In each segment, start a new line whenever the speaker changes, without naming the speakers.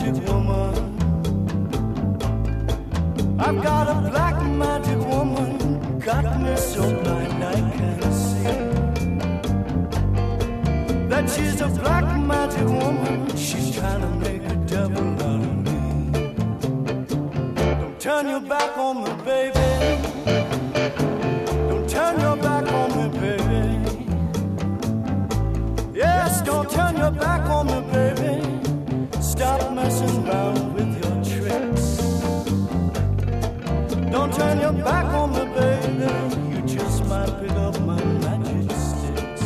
magic woman. I've got a black magic woman, got me so blind I can't see that she's a black magic woman. She's trying to make a devil out of me. Don't turn your back on me, baby. Don't turn your back on me, baby. Yes, don't turn your back on me, baby. Stop messing around with your tricks. Don't turn your back on me, baby. You just might pick up my magic sticks.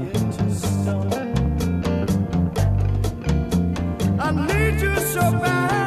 So bad.